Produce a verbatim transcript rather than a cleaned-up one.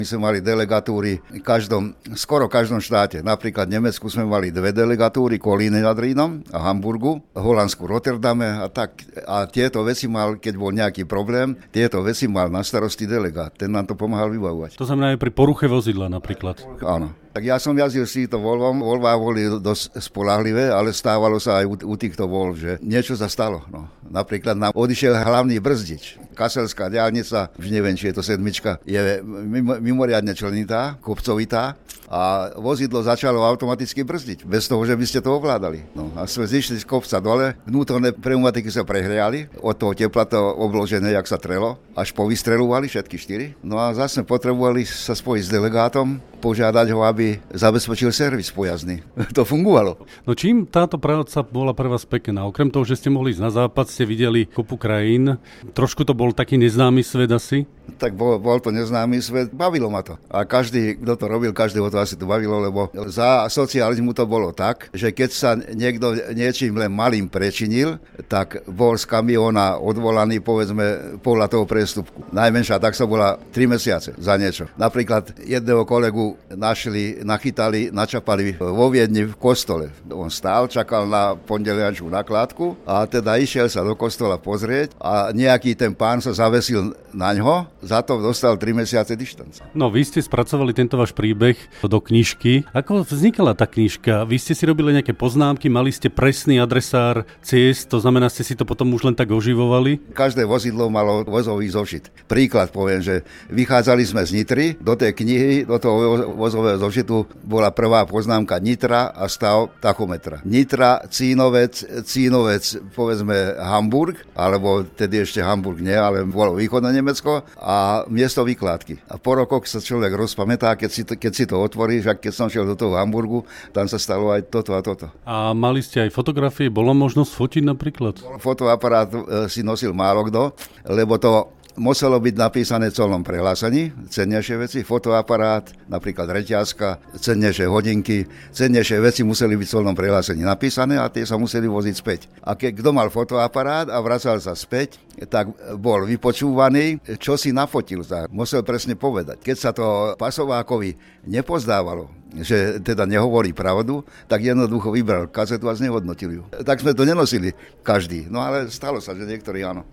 My sme mali delegatúry v každom, skoro v každom štáte. Napríklad v Nemecku sme mali dve delegatúry, Kolíne nad Rínom a Hamburgu, v Holandsku Rotterdame a tak. A tieto veci mal, keď bol nejaký problém, tieto veci mal na starosti delegát. Ten nám to pomáhal vybavovať. To znamená aj pri poruche vozidla napríklad. Áno. Tak ja som jazdil s týmto Volvom, Volvá boli dosť spolahlivé, ale stávalo sa aj u, u týchto Volv, že niečo sa stalo. No. Napríklad nám odišiel hlavný brzdič. Kaselská diaľnica, už neviem, či je to sedmička, je mimo, mimoriadne členitá, kopcovitá a vozidlo začalo automaticky brzdiť, bez toho, že by ste to ovládali. No, a sme zišli z kopca dole, vnútorné pneumatiky sa prehriali, od toho tepla to obložené, jak sa trelo, až povystreľovali všetky štyri. No a zase potrebovali sa spojiť s delegátom, požiadať ho, aby zabezpečil servis pojazdný. To fungovalo. No čím táto práca bola pre vás pekná? Okrem toho, že ste mohli ísť na západ, ste videli kopu krajín. Trošku to bol taký neznámy svet asi? Tak bol, bol to neznámy svet. Bavilo ma to. A každý, kto to robil, každého to asi to bavilo, lebo za socializmu to bolo tak, že keď sa niekto niečím len malým prečinil, tak bol z kamióna odvolaný, povedzme, podľa toho priestupku. Najmenšia tak sa bola tri mesiace za niečo. Napríklad jedného kolegu našli, nachytali, načapali vo Viedni v kostole. On stál, čakal na pondeliačnú nakládku a teda išiel sa do kostola pozrieť a nejaký ten pán sa zavesil na ňo, za to dostal tri mesiace dištanc. No, vy ste spracovali tento váš príbeh do knižky. Ako vznikala tá knižka? Vy ste si robili nejaké poznámky, mali ste presný adresár ciest, to znamená, ste si to potom už len tak oživovali? Každé vozidlo malo vozový zošit. Príklad poviem, že vychádzali sme z Nitry, do tej knihy, do toho vozového zošitu bola prvá poznámka Nitra a stav tachometra. Nitra, Cínovec, Cínovec, povedzme Hamburg, alebo tedy ešte Hamburg nie, ale bolo východné Nemecko a miesto vykládky. A po rokoch sa človek rozpamätá, keď si to, keď si to otvoríš, a keď som šiel do toho Hamburgu, tam sa stalo aj toto a toto. A mali ste aj fotografie, bola možnosť fotiť napríklad? Fotoaparát e, si nosil málo kto, lebo to muselo byť napísané v colnom prehlásení, cennejšie veci, fotoaparát, napríklad reťazka, cennejšie hodinky, cennejšie veci museli byť v colnom prehlásení napísané a tie sa museli voziť späť. A keď kto mal fotoaparát a vracal sa späť, tak bol vypočúvaný, čo si nafotil. Musel presne povedať. Keď sa to pasovákovi nepozdávalo, že teda nehovorí pravdu, tak jednoducho vybral kazetu a znehodnotil ju. Tak sme to nenosili každý, no ale stalo sa, že niektorí áno.